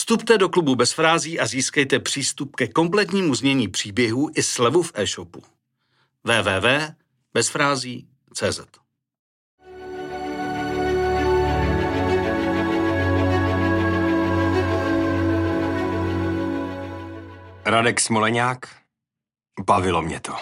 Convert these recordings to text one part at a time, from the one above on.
Vstupte do klubu Bez frází a získejte přístup ke kompletnímu znění příběhů i slevu v e-shopu. www.bezfrází.cz Radek Smoleňák, bavilo mě to.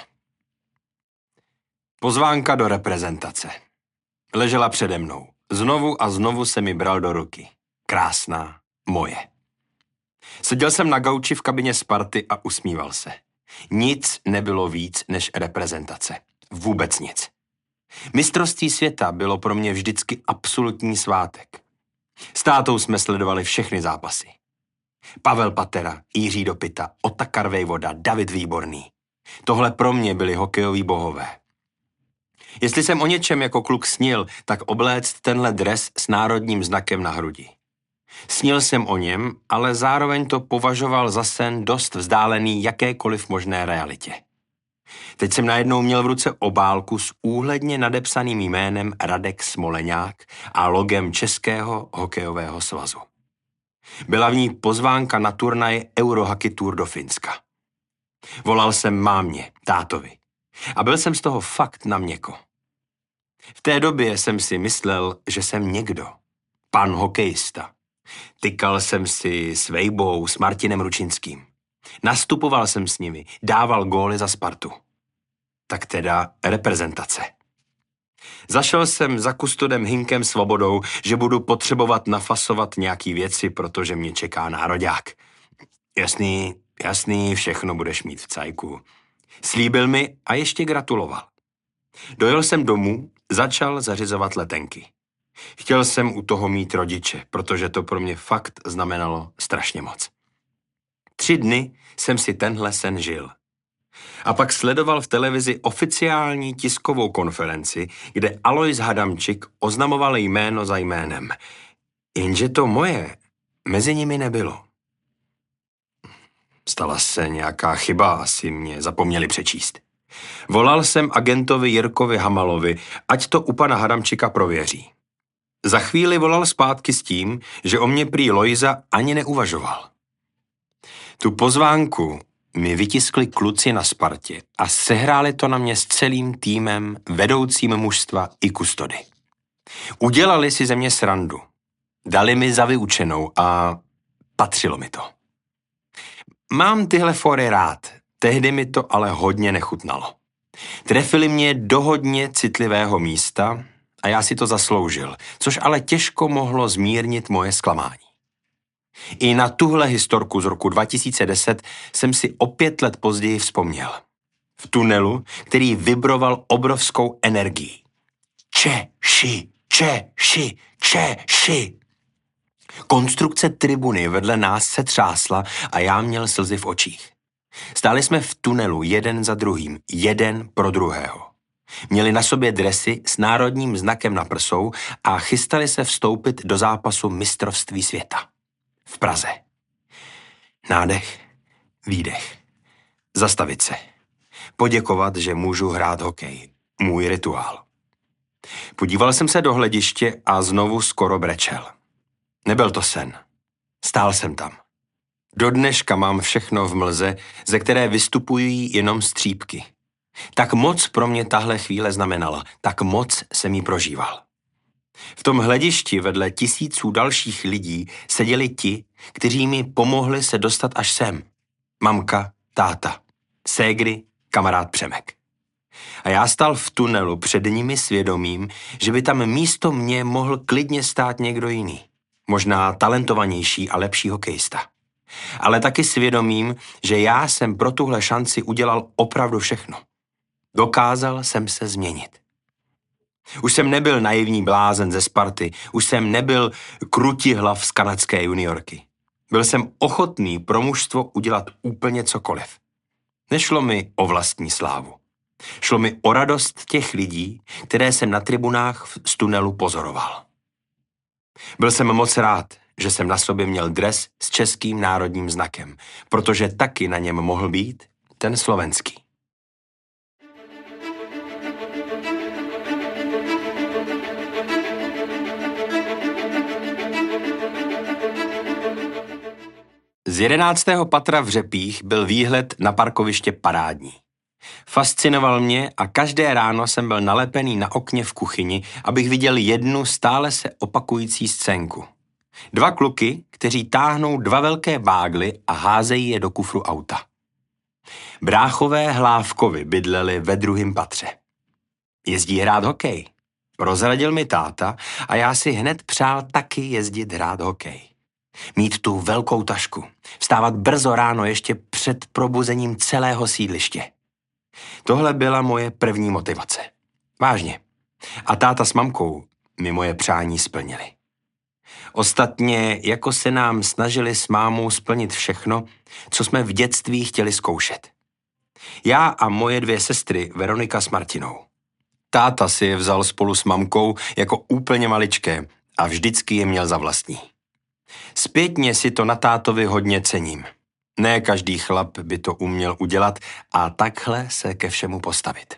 Pozvánka do reprezentace. Ležela přede mnou. Znovu a znovu se mi bral do ruky. Krásná, moje. Seděl jsem na gauči v kabině Sparty a usmíval se. Nic nebylo víc než reprezentace. Vůbec nic. Mistrovství světa bylo pro mě vždycky absolutní svátek. S tátou jsme sledovali všechny zápasy. Pavel Patera, Jiří Dopita, Otakar Vejvoda, David Výborný. Tohle pro mě byli hokejoví bohové. Jestli jsem o něčem jako kluk snil, tak obléct tenhle dres s národním znakem na hrudi. Snil jsem o něm, ale zároveň to považoval za sen dost vzdálený jakékoliv možné realitě. Teď jsem najednou měl v ruce obálku s úhledně nadepsaným jménem Radek Smoleňák a logem Českého hokejového svazu. Byla v ní pozvánka na turnaj Eurohockey Tour do Finska. Volal jsem mámě, tátovi. A byl jsem z toho fakt na měko. V té době jsem si myslel, že jsem někdo. Pan hokejista. Tykal jsem si s Vejbou, s Martinem Ručinským. Nastupoval jsem s nimi, dával góly za Spartu. Tak teda reprezentace. Zašel jsem za kustodem Hinkem Svobodou, že budu potřebovat nafasovat nějaký věci, protože mě čeká nároďák. Jasný, všechno budeš mít v cajku. Slíbil mi a ještě gratuloval. Dojel jsem domů, začal zařizovat letenky. Chtěl jsem u toho mít rodiče, protože to pro mě fakt znamenalo strašně moc. 3 dny jsem si tenhle sen žil. A pak sledoval v televizi oficiální tiskovou konferenci, kde Alois Hadamčík oznamoval jméno za jménem. Jenže to moje mezi nimi nebylo. Stala se nějaká chyba, asi mě zapomněli přečíst. Volal jsem agentovi Jirkovi Hamalovi, ať to u pana Hadamčíka prověří. Za chvíli volal zpátky s tím, že o mě prý Lojza ani neuvažoval. Tu pozvánku mi vytiskli kluci na Spartě a sehráli to na mě s celým týmem, vedoucím mužstva i kustody. Udělali si ze mě srandu. Dali mi za vyučenou a patřilo mi to. Mám tyhle fóry rád, tehdy mi to ale hodně nechutnalo. Trefili mě do hodně citlivého místa a já si to zasloužil, což ale těžko mohlo zmírnit moje zklamání. I na tuhle historku z roku 2010 jsem si o 5 let později vzpomněl. V tunelu, který vibroval obrovskou energií. Češi, Češi, Češi. Konstrukce tribuny vedle nás se třásla a já měl slzy v očích. Stáli jsme v tunelu jeden za druhým, jeden pro druhého. Měli na sobě dresy s národním znakem na prsou a chystali se vstoupit do zápasu mistrovství světa. V Praze. Nádech, výdech. Zastavit se. Poděkovat, že můžu hrát hokej. Můj rituál. Podíval jsem se do hlediště a znovu skoro brečel. Nebyl to sen. Stál jsem tam. Do dneška mám všechno v mlze, ze které vystupují jenom střípky. Tak moc pro mě tahle chvíle znamenala, tak moc jsem jí prožíval. V tom hledišti vedle tisíců dalších lidí seděli ti, kteří mi pomohli se dostat až sem. Mamka, táta, ségry, kamarád Přemek. A já stál v tunelu před nimi svědomím, že by tam místo mě mohl klidně stát někdo jiný. Možná talentovanější a lepší hokejista. Ale taky svědomím, že já jsem pro tuhle šanci udělal opravdu všechno. Dokázal jsem se změnit. Už jsem nebyl naivní blázen ze Sparty, už jsem nebyl krutihlav z kanadské juniorky. Byl jsem ochotný pro mužstvo udělat úplně cokoliv. Nešlo mi o vlastní slávu. Šlo mi o radost těch lidí, které jsem na tribunách z tunelu pozoroval. Byl jsem moc rád, že jsem na sobě měl dres s českým národním znakem, protože taky na něm mohl být ten slovenský. Z 11. patra v Řepích byl výhled na parkoviště parádní. Fascinoval mě a každé ráno jsem byl nalepený na okně v kuchyni, abych viděl jednu stále se opakující scénku. 2 kluky, kteří táhnou 2 velké bágly a házejí je do kufru auta. Bráchové Hlávkovi bydleli ve 2. patře. Jezdí hrát hokej. Prozradil mi táta a já si hned přál taky jezdit hrát hokej. Mít tu velkou tašku, vstávat brzo ráno ještě před probuzením celého sídliště. Tohle byla moje první motivace. Vážně. A táta s mamkou mi moje přání splnili. Ostatně, jako se nám snažili s mámou splnit všechno, co jsme v dětství chtěli zkoušet. Já a moje 2 sestry, Veronika s Martinou. Táta si je vzal spolu s mamkou jako úplně maličké a vždycky je měl za vlastní. Zpětně si to na tátovi hodně cením. Ne každý chlap by to uměl udělat a takhle se ke všemu postavit.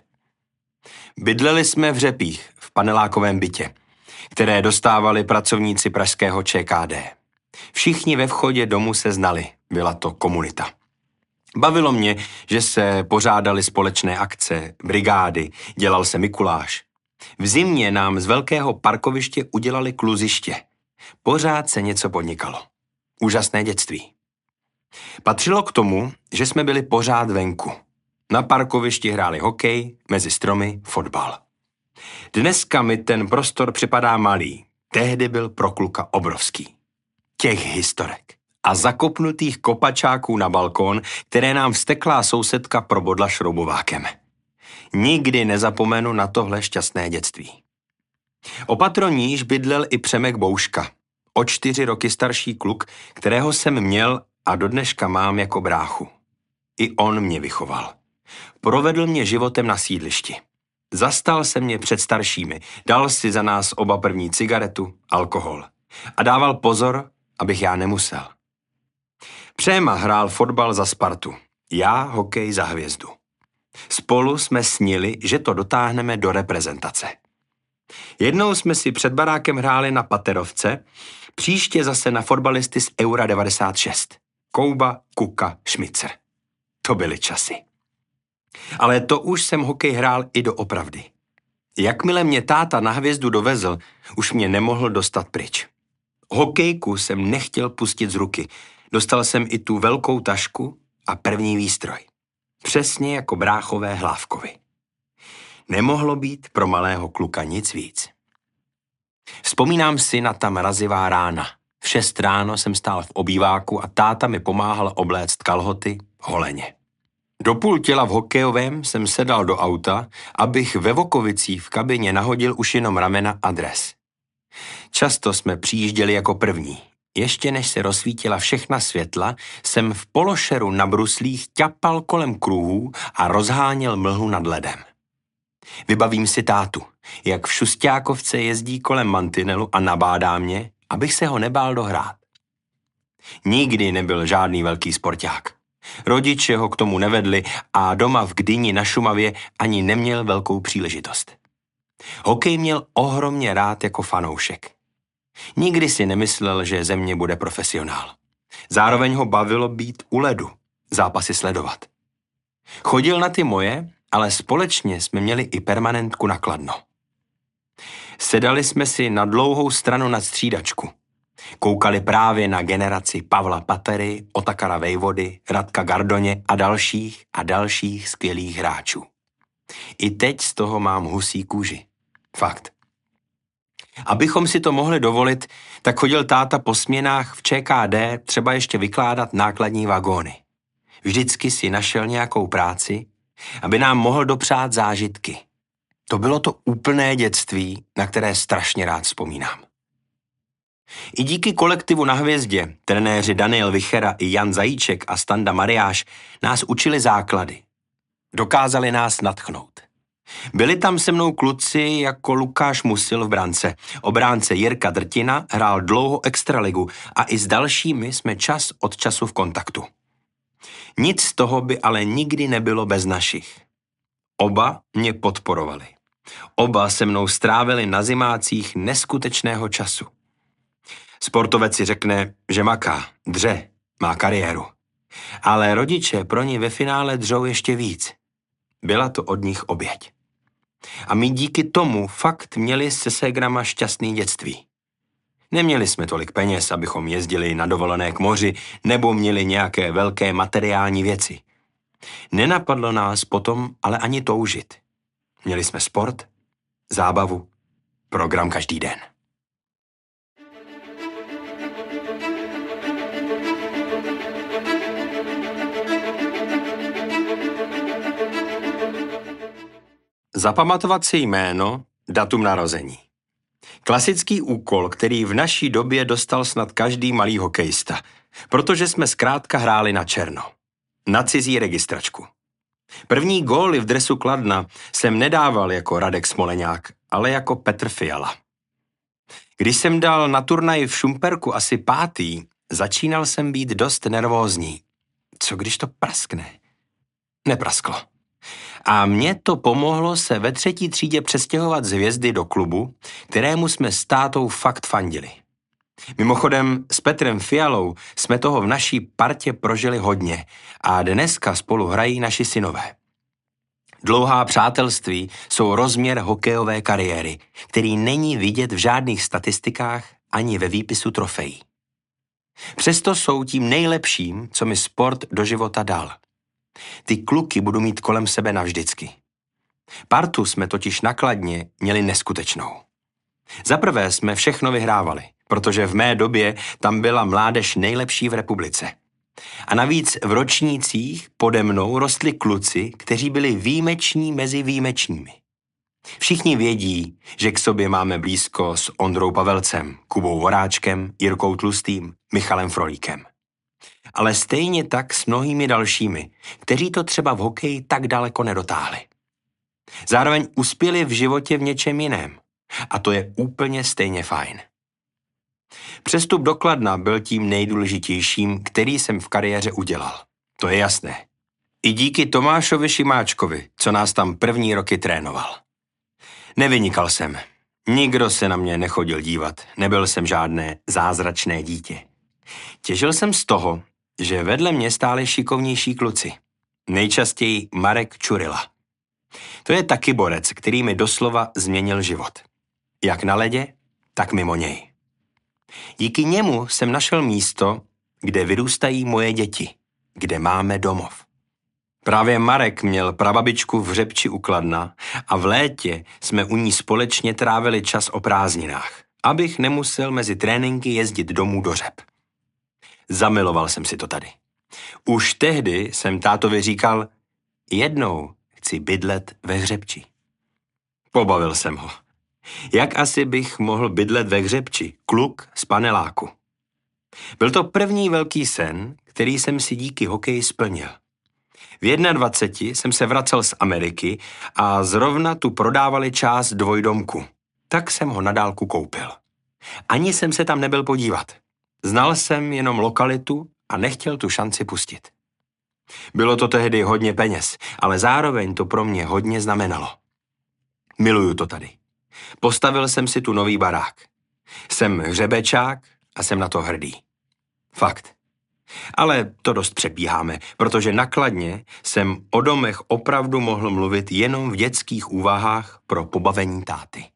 Bydleli jsme v Řepích, v panelákovém bytě, které dostávali pracovníci pražského ČKD. Všichni ve vchodě domu se znali, byla to komunita. Bavilo mě, že se pořádaly společné akce, brigády, dělal se Mikuláš. V zimě nám z velkého parkoviště udělali kluziště. Pořád se něco podnikalo. Úžasné dětství. Patřilo k tomu, že jsme byli pořád venku. Na parkovišti hráli hokej, mezi stromy fotbal. Dneska mi ten prostor připadá malý. Tehdy byl pro kluka obrovský. Těch historek a zakopnutých kopačáků na balkón, které nám vzteklá sousedka probodla šroubovákem. Nikdy nezapomenu na tohle šťastné dětství. O patro níž bydlel i Přemek Bouška, o 4 roky starší kluk, kterého jsem měl a dodneška mám jako bráchu. I on mě vychoval. Provedl mě životem na sídlišti. Zastal se mě před staršími, dal si za nás oba první cigaretu, alkohol. A dával pozor, abych já nemusel. Přema hrál fotbal za Spartu, já hokej za Hvězdu. Spolu jsme snili, že to dotáhneme do reprezentace. Jednou jsme si před barákem hráli na Paterovce, příště zase na fotbalisty z Eura 96. Kouba, Kuka, Šmicer. To byly časy. Ale to už jsem hokej hrál i doopravdy. Jakmile mě táta na Hvězdu dovezl, už mě nemohl dostat pryč. Hokejku jsem nechtěl pustit z ruky. Dostal jsem i tu velkou tašku a první výstroj. Přesně jako bráchové Hlávkovi. Nemohlo být pro malého kluka nic víc. Vzpomínám si na ta mrazivá rána. V 6 ráno jsem stál v obýváku a táta mi pomáhal obléct kalhoty holeně. Do půl těla v hokejovém jsem sedal do auta, abych ve Vokovicích v kabině nahodil už jenom ramena a dres. Často jsme přijížděli jako první. Ještě než se rozsvítila všechna světla, jsem v pološeru na bruslích ťapal kolem kruhů a rozháněl mlhu nad ledem. Vybavím si tátu, jak v Šusťákovce jezdí kolem mantinelu a nabádá mě, abych se ho nebál dohrát. Nikdy nebyl žádný velký sporták. Rodiče ho k tomu nevedli a doma v Gdyni na Šumavě ani neměl velkou příležitost. Hokej měl ohromně rád jako fanoušek. Nikdy si nemyslel, že ze mě bude profesionál. Zároveň ho bavilo být u ledu, zápasy sledovat. Chodil na ty moje, ale společně jsme měli i permanentku na Kladno. Sedali jsme si na dlouhou stranu nad střídačku. Koukali právě na generaci Pavla Patery, Otakara Vejvody, Radka Gardoně a dalších skvělých hráčů. I teď z toho mám husí kůži. Fakt. Abychom si to mohli dovolit, tak chodil táta po směnách v ČKD třeba ještě vykládat nákladní vagóny. Vždycky si našel nějakou práci, aby nám mohl dopřát zážitky. To bylo to úplné dětství, na které strašně rád vzpomínám. I díky kolektivu na Hvězdě, trenéři Daniel Vichera i Jan Zajíček a Standa Mariáš nás učili základy. Dokázali nás nadchnout. Byli tam se mnou kluci jako Lukáš Musil v brance. Obránce Jirka Drtina hrál dlouho extraligu a i s dalšími jsme čas od času v kontaktu. Nic z toho by ale nikdy nebylo bez našich. Oba mě podporovali. Oba se mnou strávili na zimácích neskutečného času. Sportovec si řekne, že maká, dře, má kariéru. Ale rodiče pro ní ve finále dřou ještě víc. Byla to od nich oběť. A my díky tomu fakt měli se ségrama šťastný dětství. Neměli jsme tolik peněz, abychom jezdili na dovolené k moři nebo měli nějaké velké materiální věci. Nenapadlo nás potom ale ani toužit. Měli jsme sport, zábavu, program každý den. Zapamatovat si jméno, datum narození. Klasický úkol, který v naší době dostal snad každý malý hokejista, protože jsme zkrátka hráli na černo. Na cizí registračku. První góly v dresu Kladna jsem nedával jako Radek Smoleňák, ale jako Petr Fiala. Když jsem dal na turnaj v Šumperku asi 5., začínal jsem být dost nervózní. Co když to praskne? Neprasklo. A mně to pomohlo se ve 3. třídě přestěhovat z Hvězdy do klubu, kterému jsme s tátou fakt fandili. Mimochodem s Petrem Fialou jsme toho v naší partě prožili hodně a dneska spolu hrají naši synové. Dlouhá přátelství jsou rozměr hokejové kariéry, který není vidět v žádných statistikách ani ve výpisu trofejí. Přesto jsou tím nejlepším, co mi sport do života dal. Ty kluky budu mít kolem sebe navždycky. Partu jsme totiž na Kladně měli neskutečnou. Zaprvé jsme všechno vyhrávali, protože v mé době tam byla mládež nejlepší v republice. A navíc v ročnících pode mnou rostli kluci, kteří byli výjimeční mezi výjimečními. Všichni vědí, že k sobě máme blízko s Ondrou Pavelcem, Kubou Voráčkem, Jirkou Tlustým, Michalem Frolíkem. Ale stejně tak s mnohými dalšími, kteří to třeba v hokeji tak daleko nedotáhli. Zároveň uspěli v životě v něčem jiném. A to je úplně stejně fajn. Přestup do Kladna byl tím nejdůležitějším, který jsem v kariéře udělal. To je jasné. I díky Tomášovi Šimáčkovi, co nás tam první roky trénoval. Nevynikal jsem. Nikdo se na mě nechodil dívat. Nebyl jsem žádné zázračné dítě. Těžil jsem z toho, že vedle mě stáli šikovnější kluci. Nejčastěji Marek Čurila. To je taky borec, který mi doslova změnil život. Jak na ledě, tak mimo něj. Díky němu jsem našel místo, kde vyrůstají moje děti, kde máme domov. Právě Marek měl prababičku v Hřebči u Kladna a v létě jsme u ní společně trávili čas o prázdninách, abych nemusel mezi tréninky jezdit domů do Hřeb. Zamiloval jsem si to tady. Už tehdy jsem tátovi říkal, jednou chci bydlet ve Hřebči. Pobavil jsem ho. Jak asi bych mohl bydlet ve Hřebči, kluk z paneláku? Byl to první velký sen, který jsem si díky hokeji splnil. V 21 jsem se vracel z Ameriky a zrovna tu prodávali část dvojdomku. Tak jsem ho na dálku koupil. Ani jsem se tam nebyl podívat. Znal jsem jenom lokalitu a nechtěl tu šanci pustit. Bylo to tehdy hodně peněz, ale zároveň to pro mě hodně znamenalo. Miluju to tady. Postavil jsem si tu nový barák. Jsem hřebečák a jsem na to hrdý. Fakt. Ale to dost přebíháme, protože na Kladně jsem o domech opravdu mohl mluvit jenom v dětských úvahách pro pobavení táty.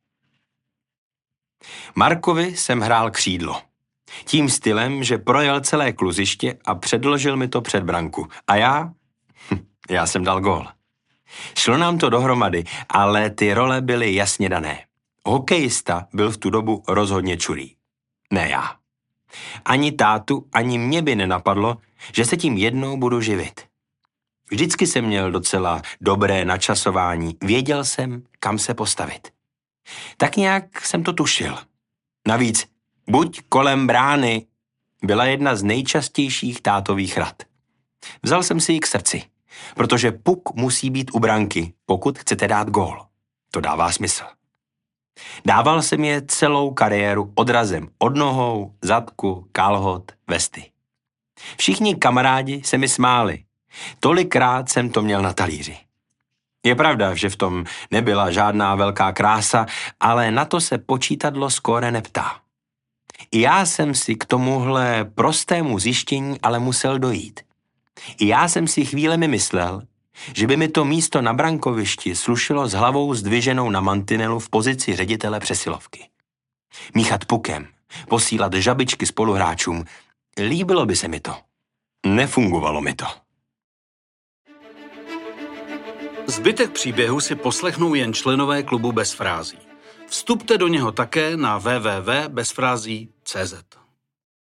Markovi jsem hrál křídlo. Tím stylem, že projel celé kluziště a předložil mi to před branku. A já jsem dal gól. Šlo nám to dohromady, ale ty role byly jasně dané. Hokejista byl v tu dobu rozhodně Čurý. Ne já. Ani tátu, ani mě by nenapadlo, že se tím jednou budu živit. Vždycky jsem měl docela dobré načasování, věděl jsem, kam se postavit. Tak nějak jsem to tušil. Navíc, buď kolem brány, byla jedna z nejčastějších tátových rad. Vzal jsem si ji k srdci, protože puk musí být u branky, pokud chcete dát gól. To dává smysl. Dával jsem je celou kariéru odrazem od nohou, zadku, kalhot, vesty. Všichni kamarádi se mi smáli. Tolikrát jsem to měl na talíři. Je pravda, že v tom nebyla žádná velká krása, ale na to se počítadlo skóre neptá. I já jsem si k tomuhle prostému zjištění ale musel dojít. I já jsem si chvílemi myslel, že by mi to místo na brankovišti slušelo s hlavou zdviženou na mantinelu v pozici ředitele přesilovky. Míchat pukem, posílat žabičky spoluhráčům, líbilo by se mi to. Nefungovalo mi to. Zbytek příběhu si poslechnou jen členové klubu Bez frází. Vstupte do něho také na www.bezfrází.cz.